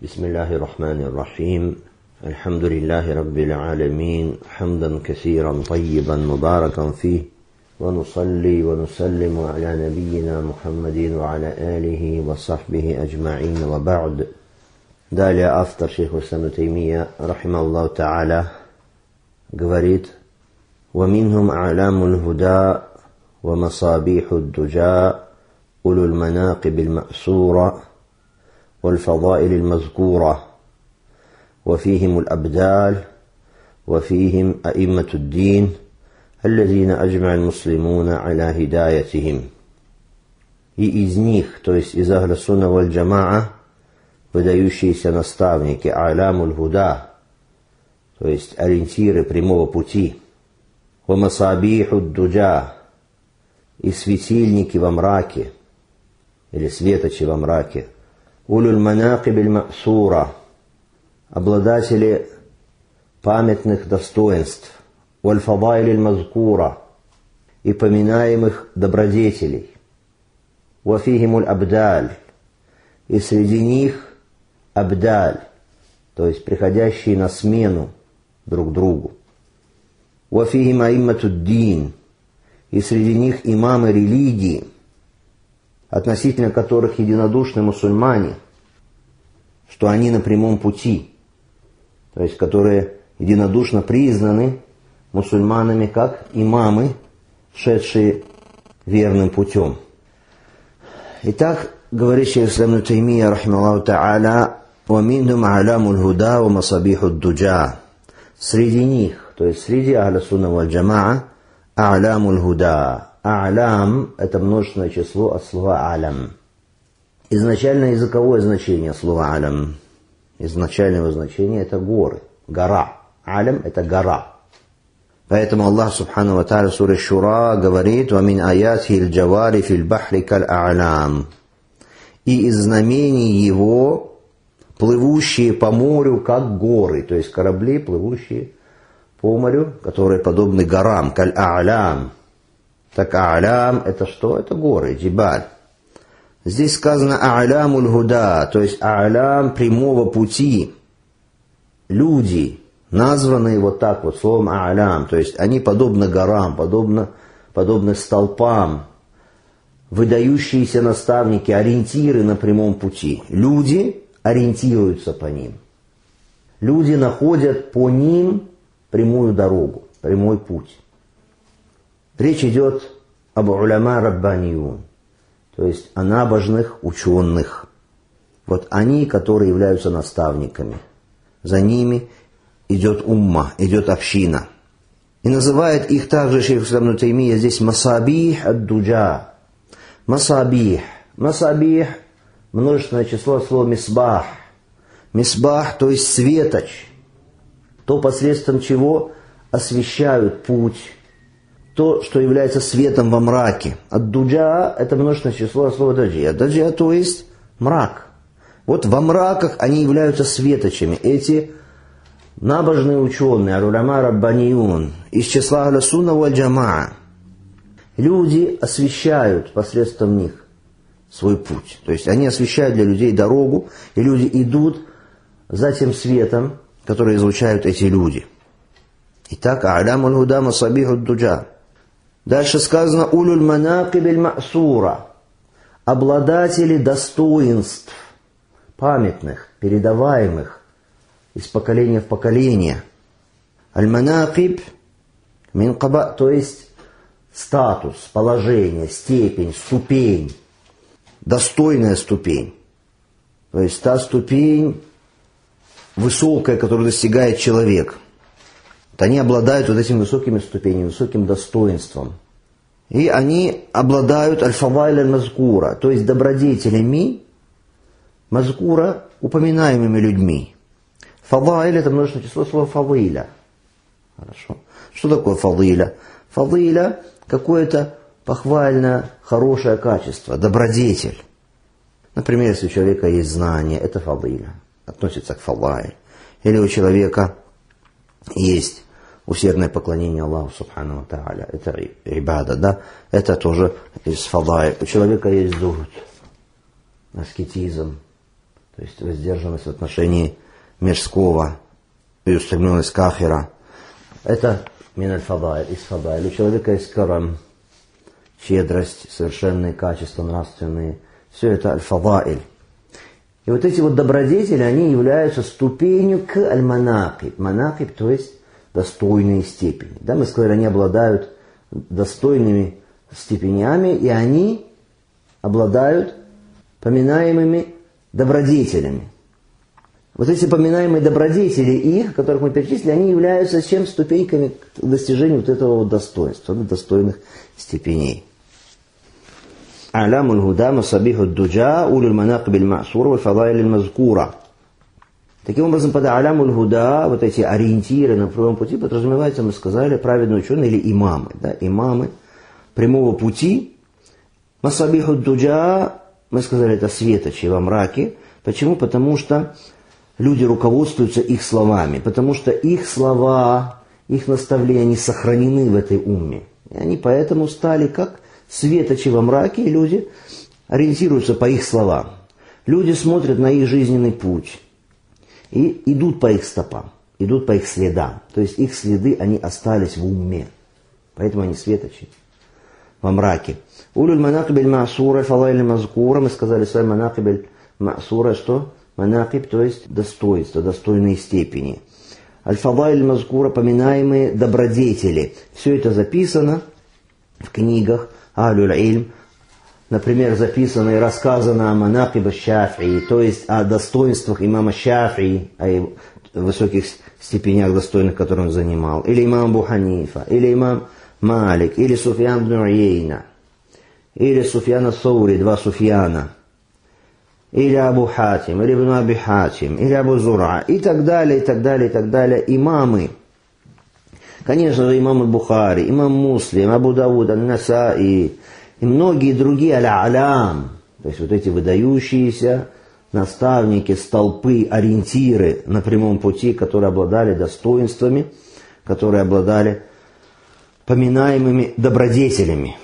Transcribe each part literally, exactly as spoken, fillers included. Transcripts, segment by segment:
بسم الله الرحمن الرحيم الحمد لله رب العالمين حمدا كثيرا طيبا مباركا فيه ونصلي ونسلم على نبينا محمد وعلى آله وصحبه أجمعين وبعد. Далее автор шейх ислам Таймия рахимахуллаху та'аля говорит: ومنهم أعلام الهدى ومصابيح الدجى أولو المناقب المأسورة والفضائل المذكورة وفيهم الأبدال وفيهم أئمة الدين الذين أجمع المسلمون على هدايتهم. И из них, то есть из ахля сунна валь джамаа, выдающиеся наставники, а'лямуль худа, то есть ориентиры прямого пути, ва масабихуд дуджа, и светильники во мраке, или светочи во мраке, улюль манакибиль ма'сура, обладатели памятных достоинств, валь фадайлиль мазкура, и поминаемых добродетелей, ва фихимуль абдаль, и среди них абдаль, то есть приходящие на смену друг другу, ва фихим аимматуддин, и среди них имамы религии, относительно которых единодушны мусульмане, что они на прямом пути, то есть которые единодушно признаны мусульманами как имамы, шедшие верным путем. Итак, говорит шейх ислам Таймия рахимахуллаху та'аля: وَمِنْهُمْ أَعْلَامُ الْهُدَى وَمَصَابِيحُ الدُّجَى. Среди них, то есть среди ахля сунна валь джамаа, а'лямуль худа. А'лям – это множественное число от слова алям. Изначальное языковое значение слова алям, изначальное его значение – это горы, гора. Алям – это гора. Поэтому Аллах субхану ва тааля в суре Шура говорит: وَمِنْ آيَاتِهِ الْجَوَارِ فِي الْبَحْرِ كَالْأَعْلَامِ. И из знамений его плывущие по морю, как горы, то есть корабли, плывущие по морю, которые подобны горам, каль-а'лям. Так а'лям – это что? Это горы, джибаль. Здесь сказано а'лямуль худа, то есть а'лям прямого пути. Люди, названные вот так вот словом а'лям, то есть они подобны горам, подобны, подобны столпам, выдающиеся наставники, ориентиры на прямом пути. Люди ориентируются по ним. Люди находят по ним прямую дорогу, прямой путь. Речь идет об уляма раббаниюн, то есть о набожных ученых. Вот они, которые являются наставниками. За ними идет умма, идет община. И называет их также шейх ислам Таймия здесь масабих ад-дуджа. Масабих. Масабих – множественное число от слова мисбах. Мисбах, то есть светоч. То, посредством чего освещают путь. То, что является светом во мраке. Ад-дуджа – это множественное число от слова даджия. Даджия, то есть мрак. Вот во мраках они являются светочами. Эти набожные ученые, аль-уляма раббаниюн, из числа ахля сунна валь джамаа. Люди освещают посредством них свой путь. То есть они освещают для людей дорогу, и люди идут за тем светом, который излучают эти люди. Итак, а'лямуль худа масабихуд дуджа. Дальше сказано улюль манакибиль ма'сура, обладатели достоинств памятных, передаваемых из поколения в поколение. Аль-манакиб мин каба, то есть статус, положение, степень, ступень, достойная ступень. То есть та ступень высокая, которую достигает человек. Вот они обладают вот этими высокими ступенями, высоким достоинством. И они обладают аль-фадайль мазкура, то есть добродетелями мазкура, упоминаемыми людьми. Фадайль – это множественное число слова фадиля. Хорошо. Что такое фадиля? Фадиля – какое-то похвальное, хорошее качество, добродетель. Например, если у человека есть знание, это фадиля, относится к фадайль. Или у человека есть усердное поклонение Аллаху субхану ва тааля, это ибада, да, это тоже из фадайль. У человека есть зухд, аскетизм, то есть воздержанность в отношении мирского и устремленность к ахира. Это мин аль-фадайль, из фадайль. У человека есть карам, щедрость, совершенные качества нравственные. Все это аль-фадайль. И вот эти вот добродетели, они являются ступенью к аль-манакиб. Манакиб, то есть достойные степени. Да, мы сказали, они обладают достойными степенями, и они обладают поминаемыми добродетелями. Вот эти поминаемые добродетели их, которых мы перечислили, они являются чем? Ступеньками к достижению вот этого вот достоинства, достойных степеней. Алямуль гуда, масабиху дуджа, улюль манакибиль ма'сура, валь фадайлиль мазкура. Таким образом, под алямуль гуда, вот эти ориентиры на прямом пути, подразумевается, мы сказали, праведные ученые или имамы. Да? Имамы прямого пути. Масабиху дуджа, мы сказали, это светочи во мраке. Почему? Потому что люди руководствуются их словами, потому что их слова, их наставления, они сохранены в этой умме. И они поэтому стали как светочи во мраке, и люди ориентируются по их словам. Люди смотрят на их жизненный путь и идут по их стопам, идут по их следам. То есть их следы, они остались в умме. Поэтому они светочи во мраке. Улюль манакибель ма'сура, фадайлиль мазкура. Мы сказали с вами манакибель ма'сура, что? Манакиб, то есть достоинство, достойные степени. Аль-фадайлиль мазкура, поминаемые добродетели. Все это записано в книгах Ахлюль Ильм. Например, записано и рассказано о манакибе Шафии, то есть о достоинствах имама Шафии, о его высоких степенях достойных, которые он занимал. Или имам Абу Ханифа, или имам Малик, или Суфьян ибн Уейна, или Суфьян ас-Саури, два Суфьяна, или Абу Хатим, или Ибн Аби Хатим, или Абу Зура, и так далее, и так далее, и так далее. Имамы. Конечно же, имам Аль-Бухари, имам Муслим, Абу Дауд, Аль-Насаи, и многие другие аль-алям, то есть вот эти выдающиеся наставники, столпы, ориентиры на прямом пути, которые обладали достоинствами, которые обладали поминаемыми добродетелями.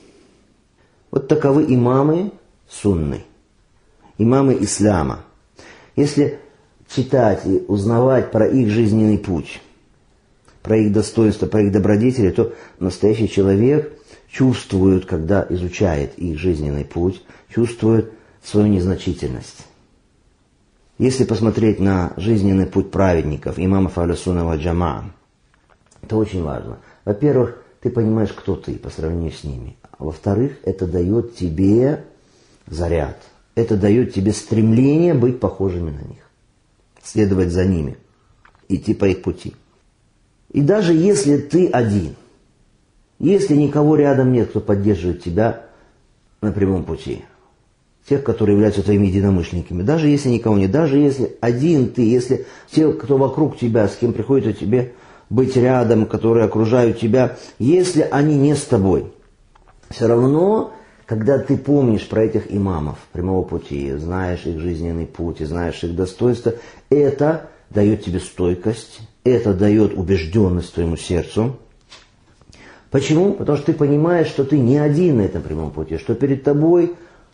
Вот таковы имамы сунны, имамы ислама. Если читать и узнавать про их жизненный путь, про их достоинства, про их добродетели, то настоящий человек чувствует, когда изучает их жизненный путь, чувствует свою незначительность. Если посмотреть на жизненный путь праведников, имамов Ахлю-сунна валь джамаа, это очень важно. Во-первых, ты понимаешь, кто ты по сравнению с ними. А во-вторых, это дает тебе заряд. Это дает тебе стремление быть похожими на них. Следовать за ними. Идти по их пути. И даже если ты один, если никого рядом нет, кто поддерживает тебя на прямом пути, тех, которые являются твоими единомышленниками, даже если никого нет, даже если один ты, если те, кто вокруг тебя, с кем приходится тебе быть рядом, которые окружают тебя, если они не с тобой, все равно, когда ты помнишь про этих имамов прямого пути, знаешь их жизненный путь, знаешь их достоинства, это дает тебе стойкость, это дает убежденность твоему сердцу. Почему? Потому что ты понимаешь, что ты не один на этом прямом пути, что перед тобой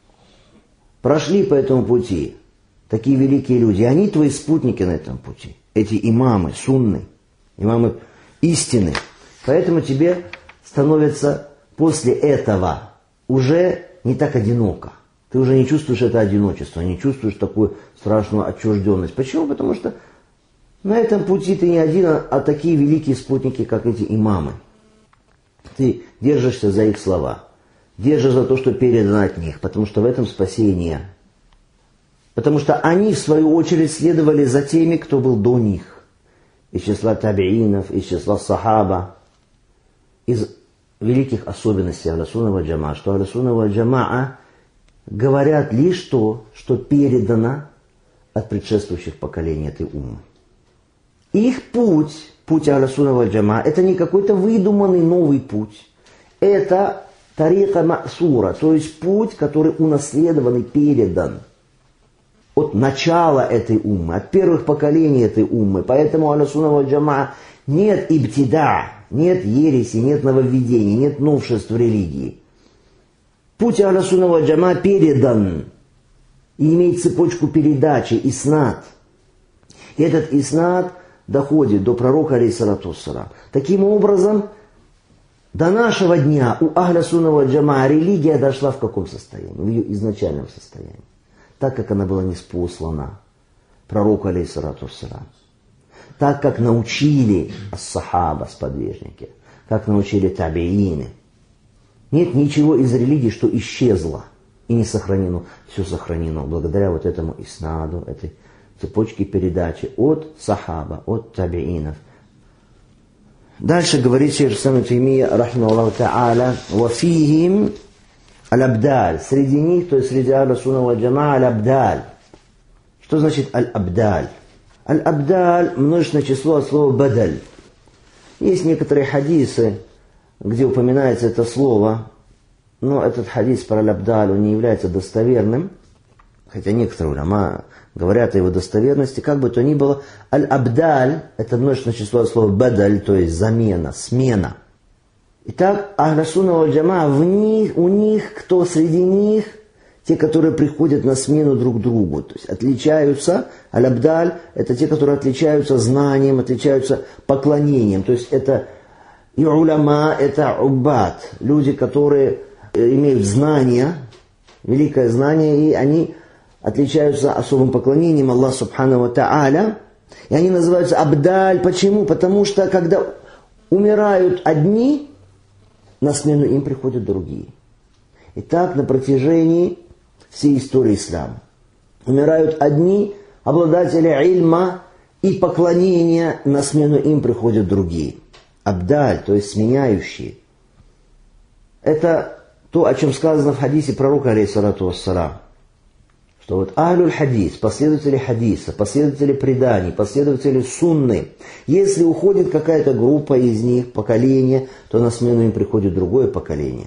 прошли по этому пути такие великие люди, они твои спутники на этом пути, эти имамы сунны, имамы истины. Поэтому тебе становится после этого уже не так одиноко. Ты уже не чувствуешь это одиночество, не чувствуешь такую страшную отчужденность. Почему? Потому что на этом пути ты не один, а такие великие спутники, как эти имамы. Ты держишься за их слова, держишься за то, что передано от них, потому что в этом спасение. Потому что они, в свою очередь, следовали за теми, кто был до них. Из числа табиинов, из числа сахаба. Из великих особенностей Ахлю-сунна валь джамаа, что Ахлю-сунна валь джамаа говорят лишь то, что передано от предшествующих поколений этой уммы. Их путь, путь Ахлю-сунна валь джамаа, это не какой-то выдуманный новый путь. Это тарика ма'сура, то есть путь, который унаследован и передан от начала этой уммы, от первых поколений этой уммы. Поэтому Ахлю-сунна валь джамаа нет ибтида, нет ереси, нет нововведений, нет новшеств в религии. Путь Ахлю-сунна валь джамаа передан и имеет цепочку передачи, иснад. И этот иснад доходит до пророка, алейхиссалату вассалам. Таким образом, до нашего дня у ахля сунна валь джамаа религия дошла в каком состоянии? В ее изначальном состоянии. Так, как она была ниспослана пророку, алейхиссалату вассалам. Так, как научили ас-сахаба, сподвижники. Как научили табиины. Нет ничего из религии, что исчезло и не сохранено. Все сохранено благодаря вот этому иснаду, этой цепочке передачи от сахаба, от табиинов. Дальше говорит шейх Ибн Таймия, рахмахуллаху та'аля, «Вафихим аль-абдаль». Среди них, то есть среди ахля сунна валь джамаа, аль-абдаль. Что значит аль-абдаль? Аль-абдаль – множественное число от слова бадаль. Есть некоторые хадисы, где упоминается это слово, но этот хадис про аль-абдаль, он не является достоверным, хотя некоторые уляма говорят о его достоверности, как бы то ни было, аль-абдаль – это множественное число от слова бадаль, то есть замена, смена. Итак, ахля сунна валь джамаа, в них, у них, кто среди них, те, которые приходят на смену друг другу, то есть отличаются, аль-абдаль – это те, которые отличаются знанием, отличаются поклонением, то есть это и уляма, это уббат, люди, которые имеют знания, великое знание, и они отличаются особым поклонением Аллаху субхану ва та'аля, и они называются абдаль. Почему? Потому что когда умирают одни, на смену им приходят другие. И так на протяжении всей истории ислама. Умирают одни обладатели ильма и поклонения, на смену им приходят другие. Абдаль, то есть сменяющие. Это то, о чем сказано в хадисе пророка, алейхиссалату вассалам. Что вот ахлюль хадис, последователи хадиса, последователи преданий, последователи сунны, если уходит какая-то группа из них, поколение, то на смену им приходит другое поколение.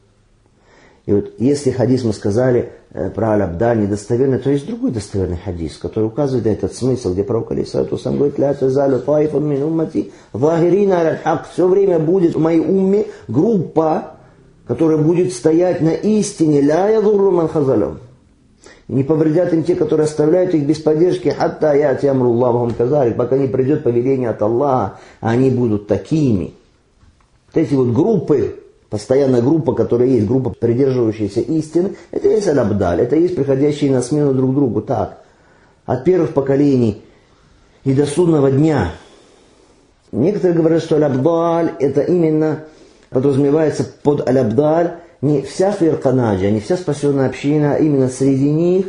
И вот если хадис мы сказали э, про аль-абдаль недостоверный, то есть другой достоверный хадис, который указывает на этот смысл, где пророк алейхиссалату вассалам говорит: «Ля тазалю таифун мин уммати захирина аль-хак». Все время будет в моей умме группа, которая будет стоять на истине. «Ля ядурру ман хазалюм». Не повредят им те, которые оставляют их без поддержки, «хатта яти амруллаху вахум казалик», пока не придет повеление от Аллаха, а они будут такими. Вот эти вот группы, постоянная группа, которая есть, группа, придерживающаяся истины, это есть аль-абдаль, это есть приходящие на смену друг другу. Так, от первых поколений и до судного дня. Некоторые говорят, что аль-абдаль это именно подразумевается под аль-абдаль не вся фирка наджа, не вся спасенная община, а именно среди них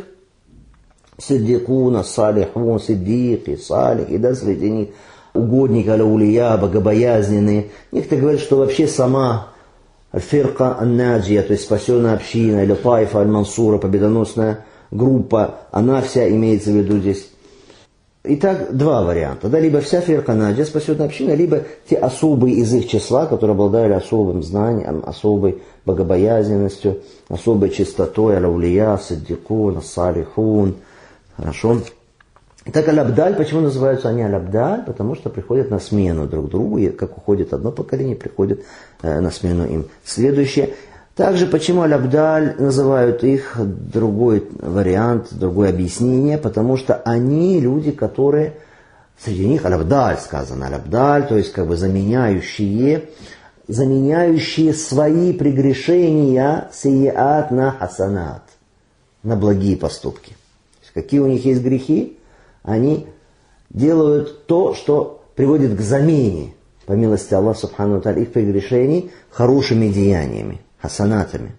сиддикуна, салихун, сиддики, салихи, да, среди них угодники, аляулия, богобоязненные. Некоторые говорят, что вообще сама фирка ан-наджия, то есть спасенная община, или таифа аль-мансура, победоносная группа, она вся имеется в виду здесь. Итак, два варианта. Да, либо вся фирка наджия, спасенная община, либо те особые из их числа, которые обладали особым знанием, особой богобоязненностью, особой чистотой, аляулия, сиддикун, салихун. Хорошо. Итак, аль-абдаль, почему называются они аль-абдаль? Потому что приходят на смену друг другу, и как уходит одно поколение, приходит э, на смену им следующее. Также, почему аль-абдаль называют их, другой вариант, другое объяснение, потому что они люди, которые, среди них аль-абдаль сказано, аль-абдаль, то есть как бы заменяющие, заменяющие свои прегрешения сейяат на хасанат, на благие поступки. Какие у них есть грехи? Они делают то, что приводит к замене, по милости Аллаха субхану ва тааля, их прегрешений хорошими деяниями, хасанатами.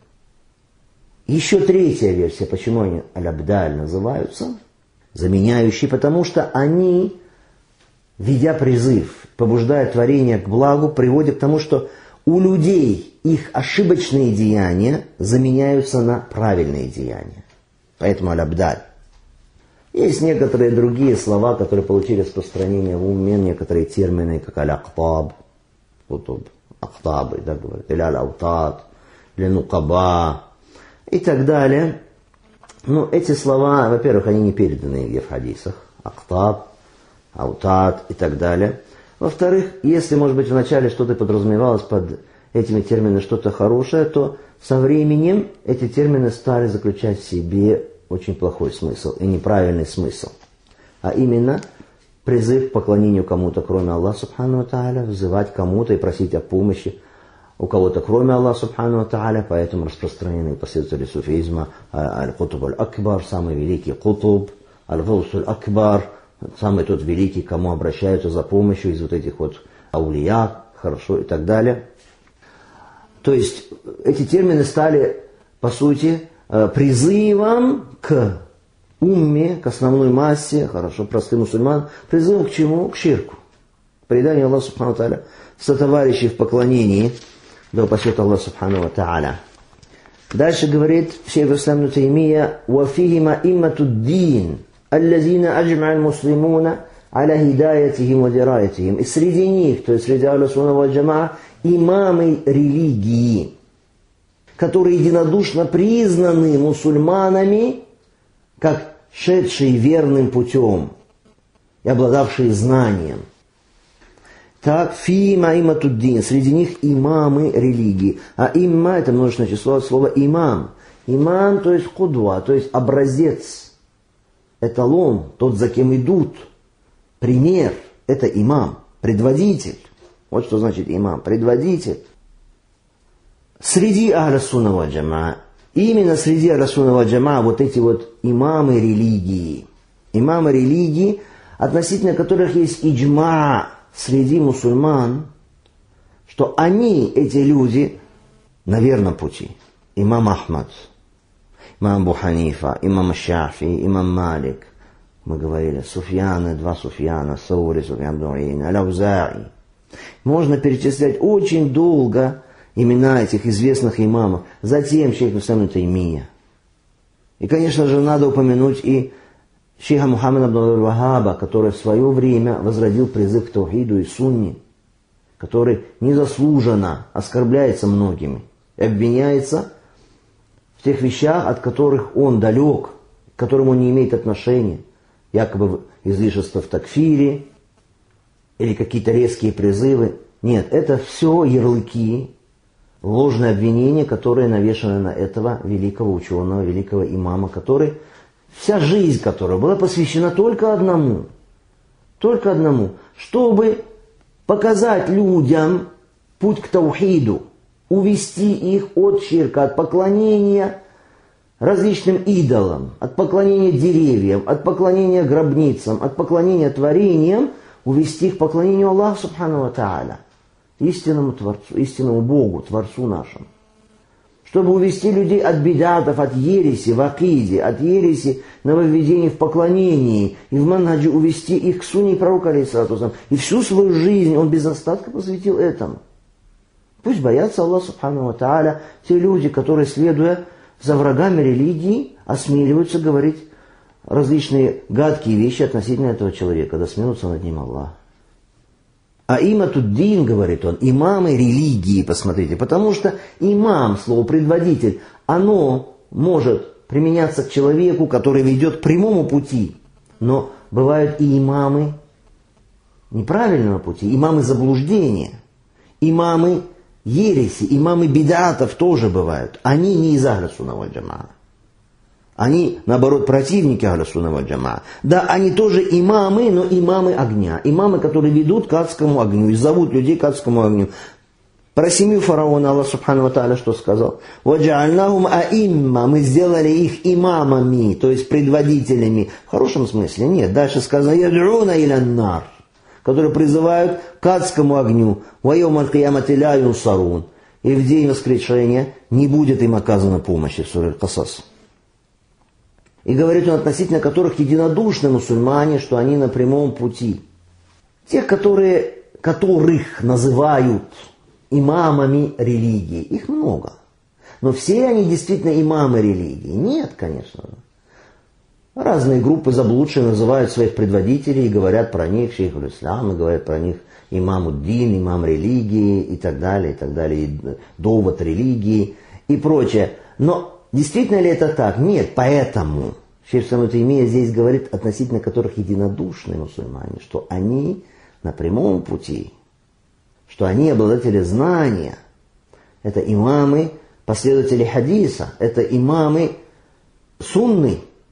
Еще третья версия, почему они аль-абдаль называются, заменяющие, потому что они, ведя призыв, побуждая творение к благу, приводят к тому, что у людей их ошибочные деяния заменяются на правильные деяния. Поэтому аль-абдаль. Есть некоторые другие слова, которые получили распространение в уме, некоторые термины, как аль-актаб, кутуб, актабы, да, говорят, или аль-аутат, или нукаба, и так далее. Но эти слова, во-первых, они не переданы нигде в хадисах, актаб, аутат и так далее. Во-вторых, если, может быть, вначале что-то подразумевалось под этими терминами что-то хорошее, то со временем эти термины стали заключать в себе очень плохой смысл и неправильный смысл. А именно призыв к поклонению кому-то, кроме Аллаха Субхану ва Тааля, взывать кому-то и просить о помощи у кого-то, кроме Аллаха Субхану ва Тааля. Поэтому распространены последователи суфизма аль-Кутуб аль-Акбар, самый великий Кутуб, аль-Гаус аль-Акбар, самый тот великий, кому обращаются за помощью из вот этих вот аулия, хорошо и так далее. То есть эти термины стали, по сути, призывом к умме, к основной массе, хорошо, простым мусульман, призывом к чему? К ширку. Преданию Аллаху Субхану ва Тааля, сотоварищей в поклонении, да упасет Аллах Субхану ва Тааля. Дальше говорит шейх ислам ибн Таймия: «Вафихима имматуд дин, аллазина аджма'аль муслимуна аля хидаятихим ва дираятихим». И среди них, то есть среди ахлю-сунна валь джамаа, имамы религии, которые единодушно признаны мусульманами как шедшие верным путем и обладавшие знанием. Так, фима иматуддин, среди них имамы религии. А имма — это множественное число от слова имам. Имам, то есть кудва, то есть образец, эталон, тот, за кем идут, пример. Это имам, предводитель. Вот что значит имам, предводитель. Среди ахлю-сунна валь джамаа, именно среди ахлю-сунна валь джамаа вот эти вот имамы религии. Имамы религии, относительно которых есть иджма среди мусульман, что они, эти люди, на верном пути. Имам Ахмад, имам Абу Ханифа, имам Шафи, имам Малик. Мы говорили, Суфьяны, два Суфьяна, Саури, Суфьян ибн Уяйна, Аль-Ауза'i. Можно перечислять очень долго имена этих известных имамов. Затем шейх ислам ибн Таймия. И, конечно же, надо упомянуть и шейха Мухаммада ибн Абдул-Вахаба, который в свое время возродил призыв к таухиду и сунне, который незаслуженно оскорбляется многими и обвиняется в тех вещах, от которых он далек, к которым он не имеет отношения, якобы излишество в такфире или какие-то резкие призывы. Нет, это все ярлыки, ложные обвинения, которые навешаны на этого великого ученого, великого имама, который, вся жизнь которого была посвящена только одному, только одному, чтобы показать людям путь к таухиду, увести их от ширка, от поклонения различным идолам, от поклонения деревьям, от поклонения гробницам, от поклонения творениям, увести их к поклонению Аллаху Субхану ва Тааля, истинному Творцу, истинному Богу, Творцу нашему. Чтобы увести людей от бидатов, от ереси в акиде, от ереси нововведений в поклонении, и в манхаджи увести их к сунне пророка, алейхиссалату. И всю свою жизнь он без остатка посвятил этому. Пусть боятся Аллаха Субхану ва Тааля те люди, которые, следуя за врагами религии, осмеливаются говорить различные гадкие вещи относительно этого человека, да смеются над ним Аллах. А иматуддин, говорит он, имамы религии, посмотрите, потому что имам, слово предводитель, оно может применяться к человеку, который ведет к прямому пути, но бывают и имамы неправильного пути, имамы заблуждения, имамы ереси, имамы бидатов тоже бывают. Они не из ахлю-сунна валь джамаа. Они, наоборот, противники ахлю-сунна валь джамаа. Да, они тоже имамы, но имамы огня. Имамы, которые ведут к адскому огню и зовут людей к адскому огню. Про семью фараона Аллах Субхану ва Тааля что сказал? «Ваджа'альнахум аимма», мы сделали их имамами, то есть предводителями. В хорошем смысле? Нет. Дальше сказано «Яд'уна илян нар», которые призывают к адскому огню. «Ва йоумаль киямати ля юнсарун», и в день воскрешения не будет им оказана помощи. В суре Аль-Касас. И говорит он, относительно которых единодушны мусульмане, что они на прямом пути. Тех, которые, которых называют имамами религии, их много. Но все они действительно имамы религии? Нет, конечно. Разные группы заблудшие называют своих предводителей и говорят про них шейх аль-Ислам, и говорят про них имам-уд-дин, имам религии и так далее, и так далее, и довод религии и прочее. Но действительно ли это так? Нет, поэтому шейх ибн Таймия здесь говорит, относительно которых единодушны мусульмане, что они на прямом пути, что они обладатели знания. Это имамы, последователи хадиса, это имамы сунны,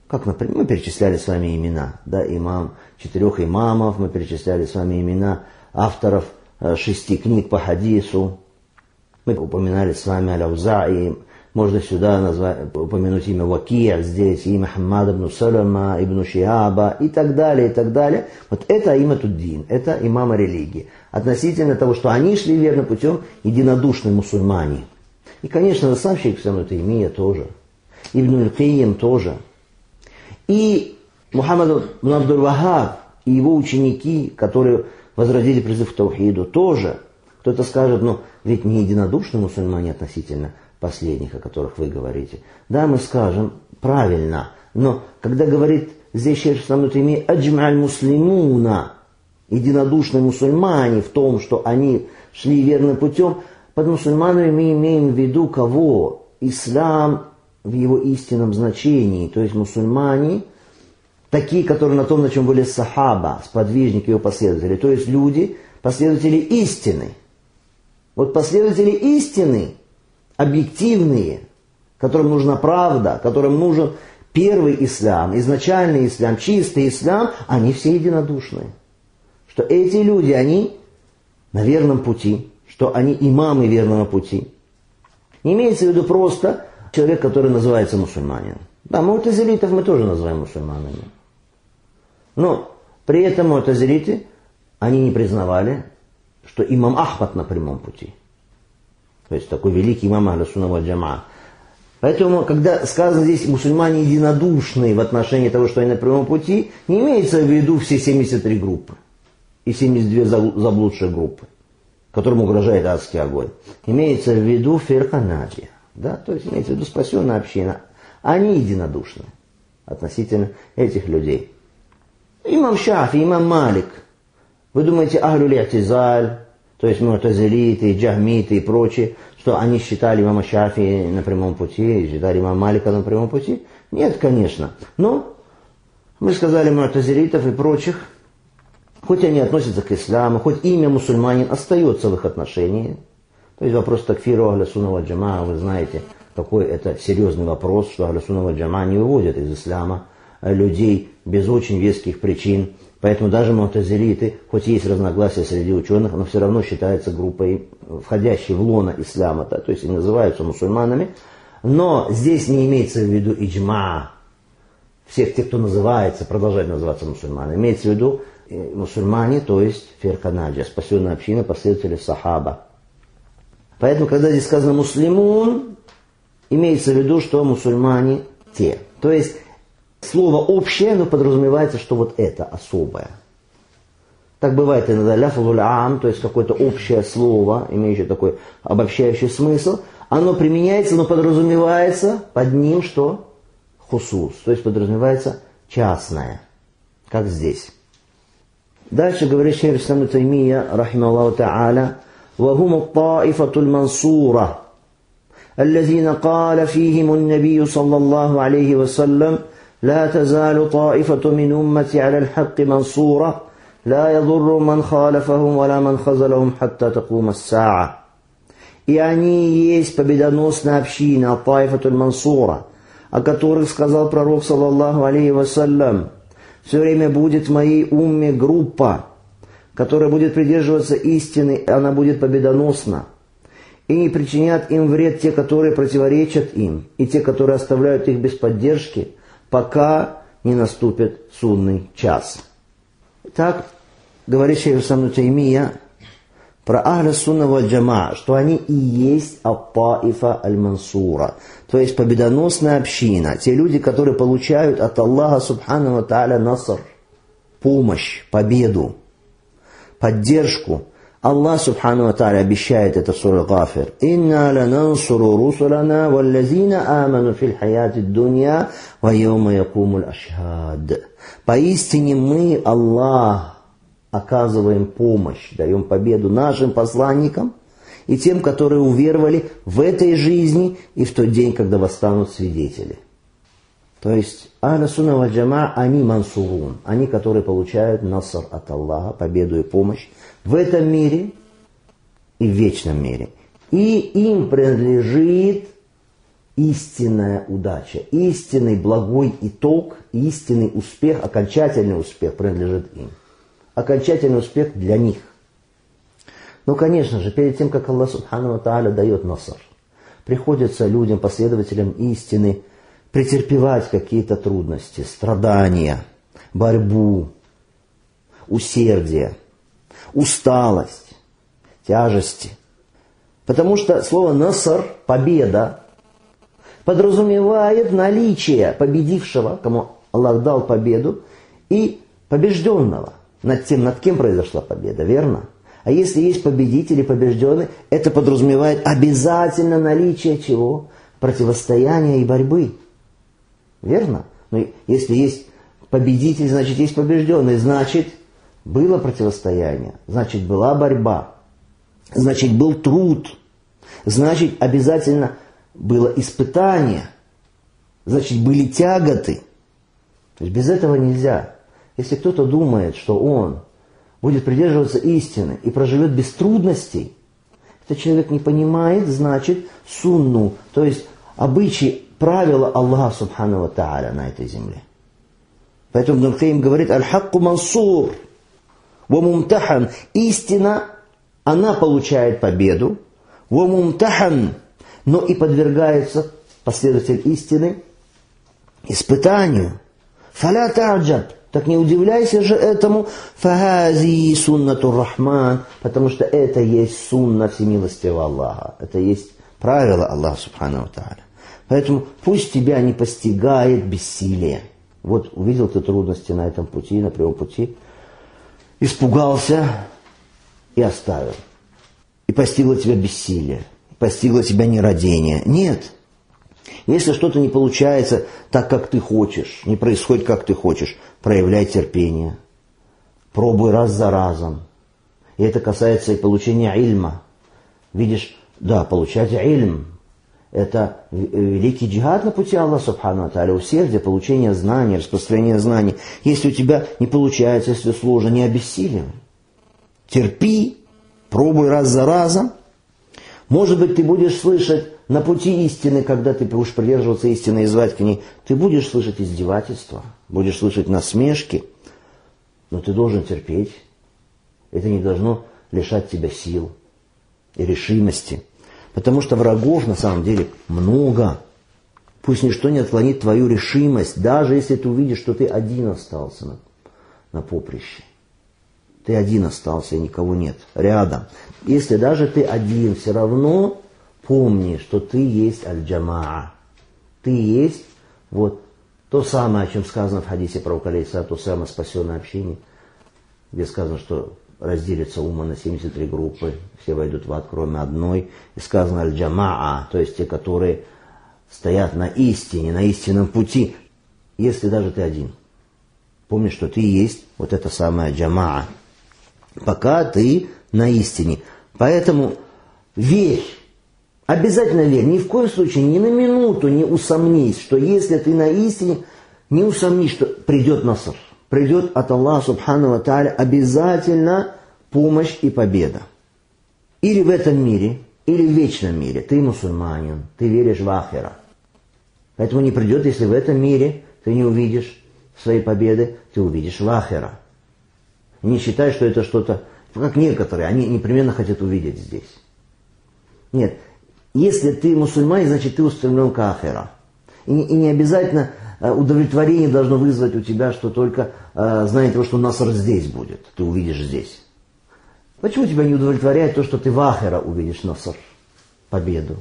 Как, например, мы перечисляли с вами имена, да, имам, четырех имамов, мы перечисляли с вами имена авторов э, шести книг по хадису. Мы упоминали с вами Аль-Аузаи, можно сюда назвать, упомянуть имя Вакия, здесь имя Хаммад ибн Салама, ибн Шиаба и так далее, и так далее. Вот это иматуддин, это имамы религии. Относительно того, что они шли верным путем, единодушные мусульмане. И, конечно, сам шейх ибн Таймия тоже, Ибн Аль-Кайим тоже. И Мухаммад ибн Абдуль-Вахаб и его ученики, которые возродили призыв к таухиду, тоже. Кто-то скажет, ну, ведь не единодушные мусульмане относительно последних, о которых вы говорите. Да, мы скажем, правильно. Но когда говорит здесь шейх ибн Таймия «Аджмаль муслимуна», единодушные мусульмане в том, что они шли верным путем, под мусульманами мы имеем в виду кого? Ислам в его истинном значении. То есть мусульмане, такие, которые на том, на чем были сахаба, сподвижники его последователи. То есть люди, последователи истины. Вот последователи истины, объективные, которым нужна правда, которым нужен первый ислам, изначальный ислам, чистый ислам, они все единодушные. Что эти люди, они на верном пути, что они имамы верного пути. Не имеется в виду просто человек, который называется мусульманином. Да, му'тазилитов мы тоже называем мусульманами. Но при этом му'тазилиты, они не признавали, что имам Ахмад на прямом пути. То есть такой великий имам Ахлю-сунна валь джамаа. Поэтому, когда сказано здесь мусульмане единодушные в отношении того, что они на прямом пути, не имеется в виду все семьдесят три группы и семьдесят две заблудшие группы, которым угрожает адский огонь. Имеется в виду фирка наджия. Да? То есть имеется в виду спасенная община. Они единодушны относительно этих людей. Имам Шафи, имам Малик. Вы думаете, ахлюль-и'тизаль, то есть му'тазилиты, джахмиты и прочие, что они считали имама Шафи на прямом пути, считали имама Малика на прямом пути? Нет, конечно. Но мы сказали му'тазилитов и прочих, хоть они относятся к исламу, хоть имя мусульманин остается в их отношении. То есть вопрос такфиру Ахлю-сунна валь джамаа, вы знаете, какой это серьезный вопрос, что Ахлю-сунна валь джамаа не выводят из ислама людей без очень веских причин. Поэтому даже му'тазилиты, хоть есть разногласия среди ученых, но все равно считаются группой, входящей в лоно ислама, да, то есть и называются мусульманами. Но здесь не имеется в виду иджма всех тех, кто называется, продолжает называться мусульманами. Имеется в виду мусульмане, то есть фирка наджия, спасенная община, последователи сахаба. Поэтому, когда здесь сказано муслимун, имеется в виду, что мусульмане те. То есть слово общее, но подразумевается, что вот это особое. Так бывает иногда ляфзуль ам, то есть какое-то общее слово, имеющее такой обобщающий смысл, оно применяется, но подразумевается под ним что? Хусус, то есть подразумевается частное, как здесь. Дальше говорит шейх ибн Таймия, рахимахуллаху та'аля, وهم الطائفة المنصورة الذين قال فيهم النبي صلى الله عليه وسلم لا تزال طائفة من أمتي على الحق منصورة لا يضر من خالفهم ولا من خذلهم حتى تقوم الساعة. И они есть победоносная община, طائفة المنصورة, о которых сказал пророк саллаллаху алейхи вассалям: все время будет в моей умме группа, которая будет придерживаться истины, она будет победоносна. И не причинят им вред те, которые противоречат им, и те, которые оставляют их без поддержки, пока не наступит судный час. Так говорит шейх ибн Таймия про Ахлю-сунна валь джамаа, что они и есть ат-таифа аль-мансура, то есть победоносная община, те люди, которые получают от Аллаха субхану ва тааля наср, помощь, победу, поддержку. Аллах субхану ва тааля обещает это в суре Гафир: «Инна ланансуру русулана валлазина аману фил хаяти дунья ва йома якумул ашхад». Поистине мы, Аллах, оказываем помощь, даем победу нашим посланникам и тем, которые уверовали в этой жизни и в тот день, когда восстанут свидетели. То есть Ахлю-сунна валь джамаа, они мансурун, они, которые получают наср от Аллаха, победу и помощь в этом мире и в вечном мире. И им принадлежит истинная удача, истинный благой итог, истинный успех, окончательный успех принадлежит им. Окончательный успех для них. Но, конечно же, перед тем, как Аллах Субхану ва Тааля дает наср, приходится людям, последователям истины, претерпевать какие-то трудности, страдания, борьбу, усердие, усталость, тяжести. Потому что слово «наср», победа, подразумевает наличие победившего, кому Аллах дал победу, и побежденного. Над тем, над кем произошла победа, верно? А если есть победитель и побежденный, это подразумевает обязательно наличие чего? Противостояния и борьбы. Верно? Но если есть победитель, значит есть побежденный, значит было противостояние, значит была борьба, значит был труд, значит обязательно было испытание, значит были тяготы. То есть без этого нельзя. Если кто-то думает, что он будет придерживаться истины и проживет без трудностей, этот человек не понимает, значит, сунну, то есть обычаи, правила Аллаха Субхану ва Тааля на этой земле. Поэтому Ибн Каим говорит: «Аль-хакку мансур, ва мумтахан». Истина, она получает победу, ва мумтахан, но и подвергается последователь истины испытанию. «Фаля та'джаб». Так не удивляйся же этому, «Фахази суннатур рахман», потому что это есть сунна всемилостивого Аллаха. Это есть правило Аллаха Субхану ва Тааля. Поэтому пусть тебя не постигает бессилие. Вот увидел ты трудности на этом пути, на прямом пути, испугался и оставил. И постигло тебя бессилие, постигло тебя нерадение. Нет. Если что-то не получается так, как ты хочешь, не происходит, как ты хочешь, проявляй терпение. Пробуй раз за разом. И это касается и получения ильма. Видишь, да, получать ильм. Это великий джихад на пути Аллаха Субхану ва Тааля, усердие, получение знаний, распространение знаний. Если у тебя не получается, если сложно, не обессиливай. Терпи, пробуй раз за разом. Может быть, ты будешь слышать на пути истины, когда ты будешь придерживаться истины и звать к ней, ты будешь слышать издевательства, будешь слышать насмешки, но ты должен терпеть. Это не должно лишать тебя сил и решимости. Потому что врагов на самом деле много. Пусть ничто не отклонит твою решимость, даже если ты увидишь, что ты один остался на, на поприще. Ты один остался, и никого нет рядом. Если даже ты один, все равно помни, что ты есть аль-джамаа. Ты есть вот то самое, о чем сказано в хадисе пророка алейхиссалату, то самое спасенное общение, где сказано, что разделится умма на семьдесят три группы, все войдут в ад, кроме одной. И сказано аль-джамаа, то есть те, которые стоят на истине, на истинном пути. Если даже ты один, помни, что ты есть вот это самое джамаа. Пока ты на истине. Поэтому верь. Обязательно верь. Ни в коем случае, ни на минуту не усомнись, что если ты на истине, не усомнись, что придет наср. Придет от Аллаха Субхану ва Тааля обязательно помощь и победа. Или в этом мире, или в вечном мире. Ты мусульманин, ты веришь в ахира. Поэтому не придет, если в этом мире ты не увидишь своей победы, ты увидишь в ахира. Не считай, что это что-то, как некоторые, они непременно хотят увидеть здесь. Нет, если ты мусульманин, значит ты устремлен к ахира. И, и не обязательно удовлетворение должно вызвать у тебя, что только э, знание того, что наср здесь будет, ты увидишь здесь. Почему тебя не удовлетворяет то, что ты в ахира увидишь наср, победу?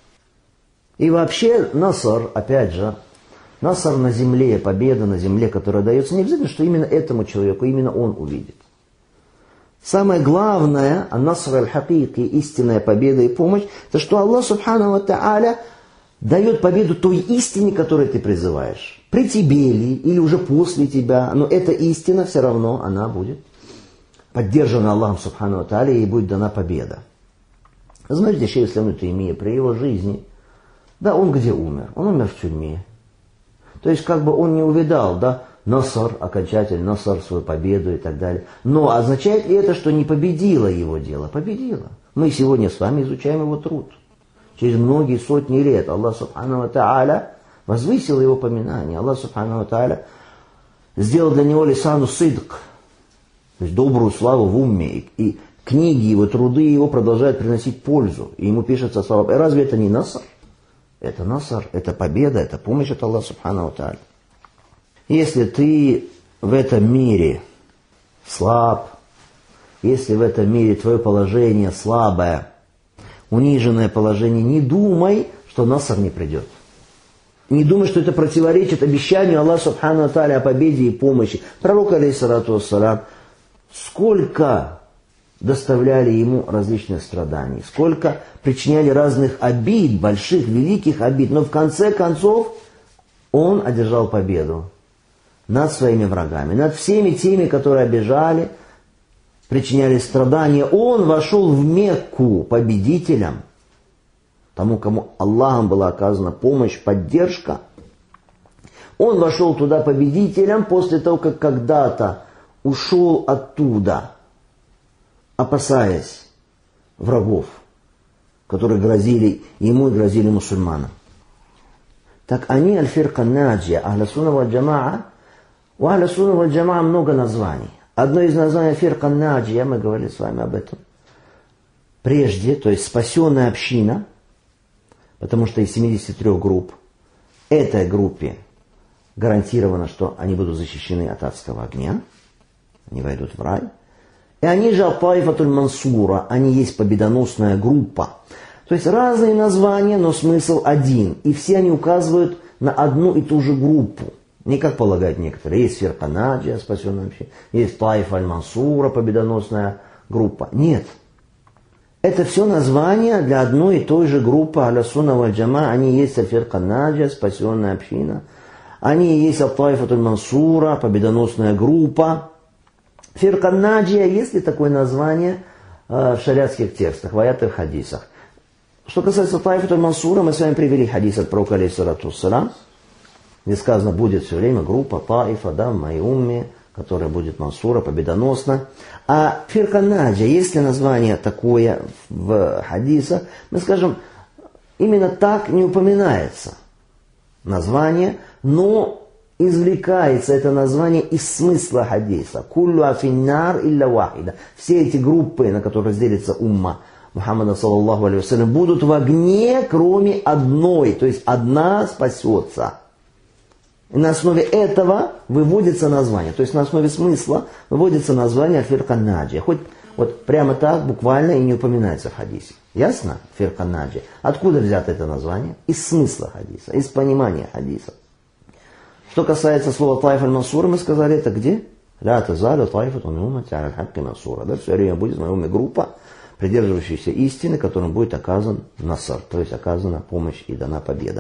И вообще наср, опять же, наср на земле, победа на земле, которая дается, не обязательно, что именно этому человеку, именно он увидит. Самое главное, ан-наср аль-хакики, истинная победа и помощь, это что Аллах Субхану ва Тааля дает победу той истине, которой ты призываешь. При тебе ли, или уже после тебя, но эта истина все равно, она будет поддержана Аллахом Субхану ва Тааля, и ей будет дана победа. Знаете, шейх ислам ибн Таймия при его жизни, да, он где умер? Он умер в тюрьме. То есть, как бы он не увидал, да, наср, окончательно, наср, свою победу и так далее. Но означает ли это, что не победило его дело? Победило. Мы сегодня с вами изучаем его труд. через многие сотни лет Аллах Субхану ва Тааля возвысил его поминание. Аллах Субхану ва Тааля сделал для него лисану сидк, то есть добрую славу в умме. И, и книги его, труды его продолжают приносить пользу. И ему пишется слава. И разве это не наср? Это наср, это победа, это помощь от Аллаха Субхану ва Тааля. Если ты в этом мире слаб, если в этом мире твое положение слабое, униженное положение, не думай, что наср не придет. Не думай, что это противоречит обещанию Аллаха Субхану ва Тааля о победе и помощи. Пророк, алейхиссалату вассалям, сколько доставляли ему различных страданий, сколько причиняли разных обид, больших, великих обид, но в конце концов он одержал победу над своими врагами, над всеми теми, которые обижали, причиняли страдания. Он вошел в Мекку победителем, тому, кому Аллахом была оказана помощь, поддержка. Он вошел туда победителем после того, как когда-то ушел оттуда, опасаясь врагов, которые грозили ему и грозили мусульманам. Так они, аль-фирка наджия, ахля сунна валь джамаа, у ахля сунна валь джамаа много названий. Одно из названий фирка наджия, мы говорили с вами об этом, прежде, то есть спасенная община, потому что из семидесяти трёх групп, этой группе гарантировано, что они будут защищены от адского огня, они войдут в рай. И они же Таифатуль Мансура, они есть победоносная группа. То есть разные названия, но смысл один. И все они указывают на одну и ту же группу. Не как полагают некоторые. Есть фирка наджия, спасенная община, есть Таифа аль-Мансура, победоносная группа. Нет. Это все названия для одной и той же группы Ахля сунна валь джамаа. Они есть фирка наджия, спасенная община. Они есть Таифатуль Мансура, победоносная группа. Фирка наджия, есть ли такое название э, в шариатских текстах, в аятах, в хадисах? Что касается Таифатуль Мансура, мы с вами привели хадис от пророка, алейхиссалату вассалям, где сказано, будет все время группа Таифа, да, в моей умме, которая будет Мансура, победоносна. А фирка наджия, есть ли название такое в хадисах? Мы скажем, именно так не упоминается название, но извлекается это название из смысла хадиса. Куллу афиннар илля вахида. Все эти группы, на которые разделится умма Мухаммада саллаллаху алейхи вассалям, будут в огне, кроме одной. То есть одна спасется. И на основе этого выводится название. То есть на основе смысла выводится название фирка наджия. Хоть вот прямо так, буквально и не упоминается в хадисе. Ясно? Фирка наджия. Откуда взято это название? Из смысла хадиса, из понимания хадиса. Что касается слова Таиф аль-Мансура, мы сказали, это где? Ля тазалю таифату мин уммати аля аль-хакки мансура. Да, все время будет в моей умме группа, придерживающаяся истины, которым будет оказан насар, то есть оказана помощь и дана победа.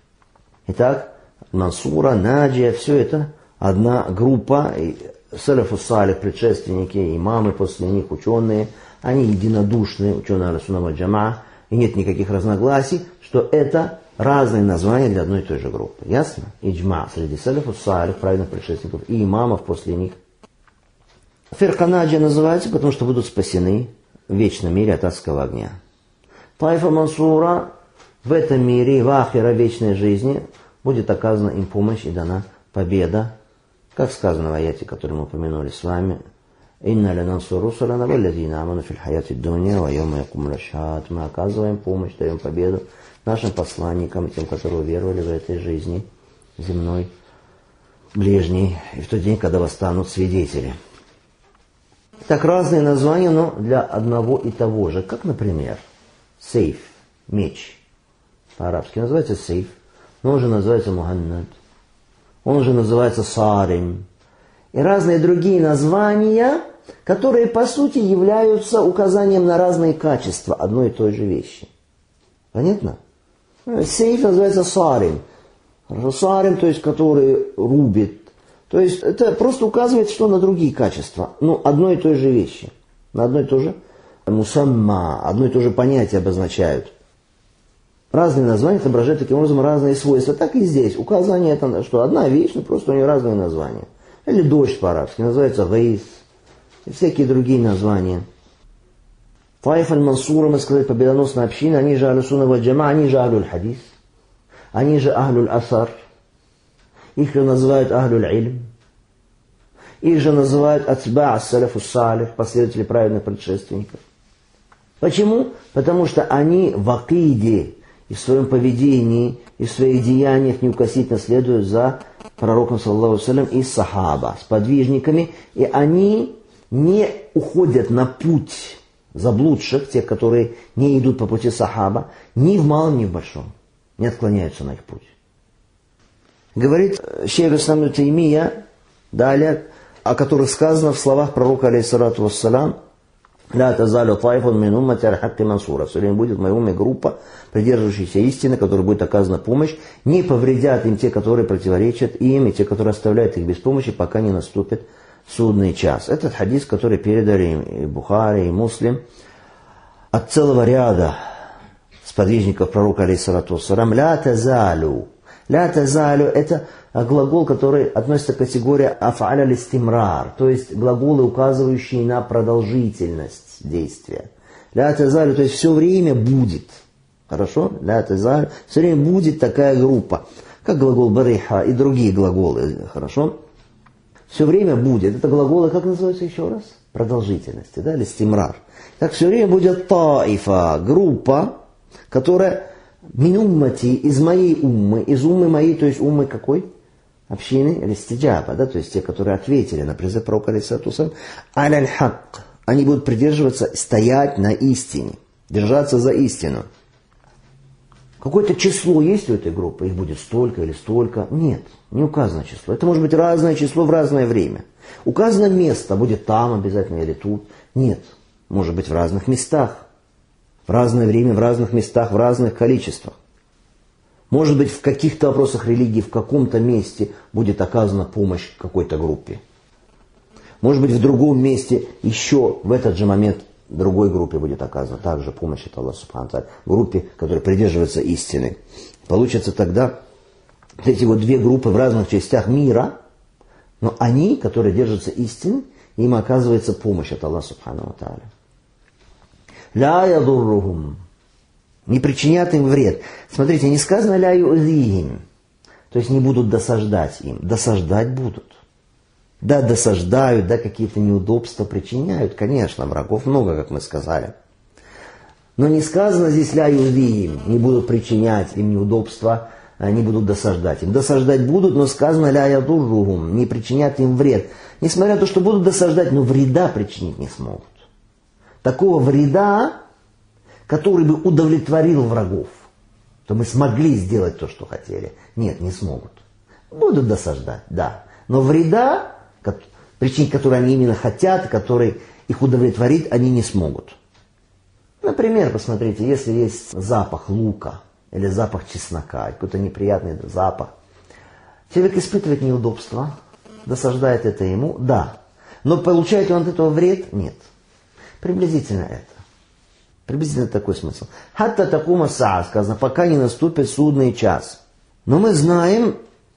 Итак, Мансура, Наджия, все это одна группа. Салафу салих, предшественники, имамы после них, ученые, они единодушные, ученые Ахля сунна валь джамаа, и нет никаких разногласий, что это разные названия для одной и той же группы. Ясно? Иджма среди салафу салих, праведных предшественников, и имамов после них. Фирка наджия называется, потому что будут спасены в вечном мире от адского огня. Таифа Мансура в этом мире, в ахира вечной жизни, будет оказана им помощь и дана победа, как сказано в аяте, который мы упомянули с вами. «Инна лянансуру русулана валлазина аману фил хаяти дунья ва йома якумул ашхад». Мы оказываем помощь, даем победу нашим посланникам и тем, которые уверовали в этой жизни земной, ближней, и в тот день, когда восстанут свидетели. Так разные названия, но для одного и того же. Как, например, сейф, меч. По-арабски называется сейф, но он же называется муханнад. Он же называется сарим. И разные другие названия, которые по сути являются указанием на разные качества одной и той же вещи. Понятно? Сейф называется сарим. Сарим, то есть который рубит. То есть это просто указывает, что на другие качества. Ну, одной и той же вещи. На одно и то же мусамма, одно и то же понятие обозначают. Разные названия отображают таким образом разные свойства. Так и здесь. Указание это, что одна вещь, но просто у нее разные названия. Или дождь по-арабски, называется гайс. И всякие другие названия. Таиф аль-Мансура, мы сказали, победоносная община, они же ахлю-сунна валь-джама, они же ахлю-хадис, они же ахлю-асар, их же называют ахлю-илм, их же называют атба ас-саляфу салих, последователи праведных предшественников. Почему? Потому что они в акиде и в своем поведении, и в своих деяниях неукоснительно следуют за пророком, саллаллаху алейхи ва саллям, и сахаба, с подвижниками, и они не уходят на путь заблудших, тех, которые не идут по пути сахаба, ни в малом, ни в большом, не отклоняются на их путь. Говорит шейх ислам ибн Таймия, далее, о которых сказано в словах пророка, алейхиссалату вассалям, «Ля тазалю таифун мин уммати аль-хакки мансура». Все время будет в моей умме группа, придерживающаяся истины, которой будет оказана помощь, не повредят им те, которые противоречат им, и те, которые оставляют их без помощи, пока не наступит судный час. Этот хадис, который передали и Бухари, и Муслим, от целого ряда сподвижников пророка, алейхиссалату вассалям, «Ля тазалю». «Ля тазалю» – это глагол, который относится к категории «аф'аля листимрар», то есть глаголы, указывающие на продолжительность действия. «Ля тазалю», то есть все время будет. Хорошо? «Ля тазалю», все время будет такая группа, как глагол «бариха» и другие глаголы. Хорошо? Все время будет. Это глаголы, как называются еще раз? Продолжительности, да, листимрар. Так все время будет таифа, группа, которая мин уммати, из моей уммы, из уммы моей, то есть уммы какой? Общины листиджаба, да, то есть те, которые ответили на призыв пророка, алейхиссалату вассалям, аль-хак, они будут придерживаться, стоять на истине, держаться за истину. Какое-то число есть у этой группы, их будет столько или столько? Нет, не указано число. Это может быть разное число в разное время. Указано место, будет там обязательно или тут. Нет, может быть в разных местах. В разное время, в разных местах, в разных количествах. Может быть, в каких-то вопросах религии, в каком-то месте будет оказана помощь какой-то группе. Может быть, в другом месте еще в этот же момент другой группе будет оказана также помощь от Аллаха субхану ва тааля, группе, которая придерживается истины. Получится тогда эти вот две группы в разных частях мира, но они, которые держатся истины, им оказывается помощь от Аллаха субхану ва тааля. «Ля ядуррухум», не причинят им вред. Смотрите, не сказано «ля юзихим», то есть не будут досаждать им. Досаждать будут. Да, досаждают, да, какие-то неудобства причиняют. Конечно, врагов много, как мы сказали. Но не сказано здесь «ля юзихим», не будут причинять им неудобства, не будут досаждать им. Досаждать будут, но сказано «ля ядуррухум», не причинят им вред. Несмотря на то, что будут досаждать, но вреда причинить не смогут. Такого вреда, который бы удовлетворил врагов, то мы смогли сделать то, что хотели. Нет, не смогут. Будут досаждать, да. Но вреда, причинить который они именно хотят, который их удовлетворит, они не смогут. Например, посмотрите, если есть запах лука или запах чеснока, какой-то неприятный запах, человек испытывает неудобства, досаждает это ему, да. Но получает он от этого вред? Нет. Приблизительно это. Приблизительно такой смысл. «Хатта такума саа», сказано, пока не наступит судный час. Но мы знаем,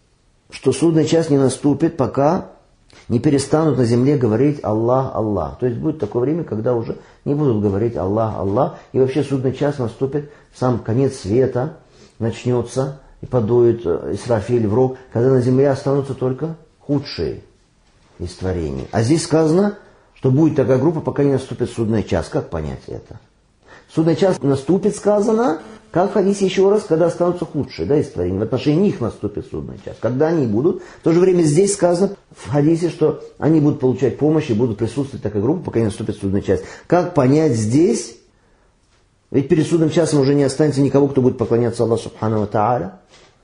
что судный час не наступит, пока не перестанут на земле говорить «Аллах, Аллах». То есть будет такое время, когда уже не будут говорить «Аллах, Аллах». И вообще судный час наступит, сам конец света начнется, и подует Исрафиль в рог, когда на земле останутся только худшие из творений. А здесь сказано, что будет такая группа, пока не наступит судный час. Как понять это? Судный час наступит, сказано, как в хадисе еще раз, когда останутся худшие, да, из творений. В отношении них наступит судный час. Когда они будут, в то же время здесь сказано в хадисе, что они будут получать помощь и будут присутствовать такая группа, пока не наступит судный час. Как понять здесь? Ведь перед судным часом уже не останется никого, кто будет поклоняться Аллаху субхану ва тааля.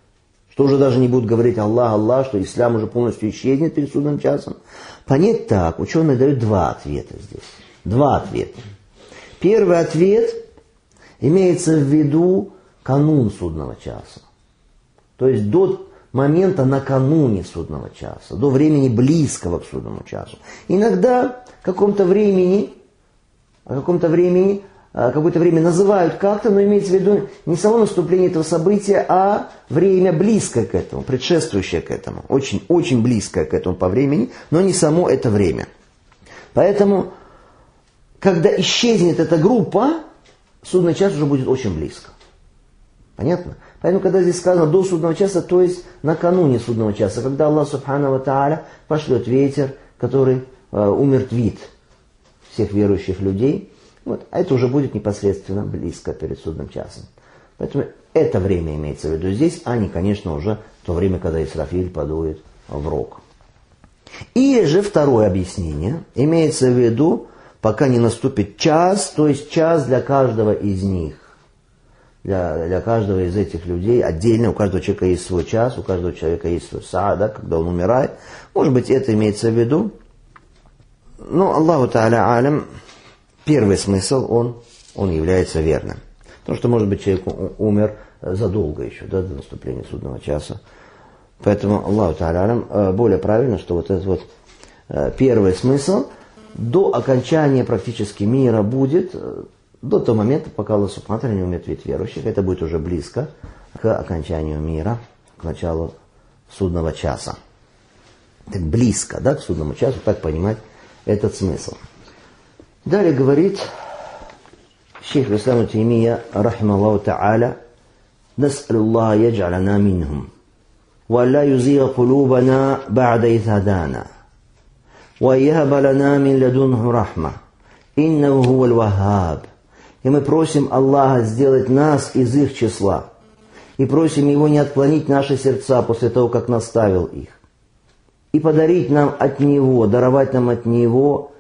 Что уже даже не будут говорить Аллах, Аллах, что ислам уже полностью исчезнет перед судным часом. Понять так, ученые дают два ответа здесь. Два ответа. Первый ответ имеется в виду канун судного часа. То есть до момента накануне судного часа, до времени близкого к судному часу. Иногда в каком-то времени, в каком-то времени, какое-то время называют как-то, но имеется в виду не само наступление этого события, а время близкое к этому, предшествующее к этому. Очень, очень близкое к этому по времени, но не само это время. Поэтому когда исчезнет эта группа, судный час уже будет очень близко. Понятно? Поэтому, когда здесь сказано до судного часа, то есть накануне судного часа, когда Аллах Субхану ва Тааля пошлет ветер, который э, умертвит всех верующих людей, вот, а это уже будет непосредственно близко перед судным часом. Поэтому это время имеется в виду здесь, а не, конечно, уже то время, когда Исрафиль подует в рог. Или же второе объяснение имеется в виду, пока не наступит час, то есть час для каждого из них. Для, для каждого из этих людей отдельно, у каждого человека есть свой час, у каждого человека есть свой саа, да, когда он умирает. Может быть, это имеется в виду. Но Аллаху Тааля Алям, первый смысл, он, он является верным. Потому что, может быть, человек умер задолго еще, да, до наступления судного часа. Поэтому Аллаху Тааля Алям более правильно, что вот этот вот первый смысл до окончания практически мира будет, до того момента, пока Аллах Субхану ва Тааля не умертвит верующих, это будет уже близко к окончанию мира, к началу судного часа. Так близко, да, к судному часу, так понимать этот смысл. Далее говорит шейх ислам Таймия, рахималлаху та'аля, нас'алуллаха ядж'алана минхум, ва ла юзига кулубана ба'да идh хадана, ва яхаба лана мин ладунху рахма, иннаху хуваль ваххаб. И мы просим Аллаха сделать нас из их числа. И просим Его не отклонить наши сердца после того, как наставил их. И подарить нам от Него, даровать нам от Него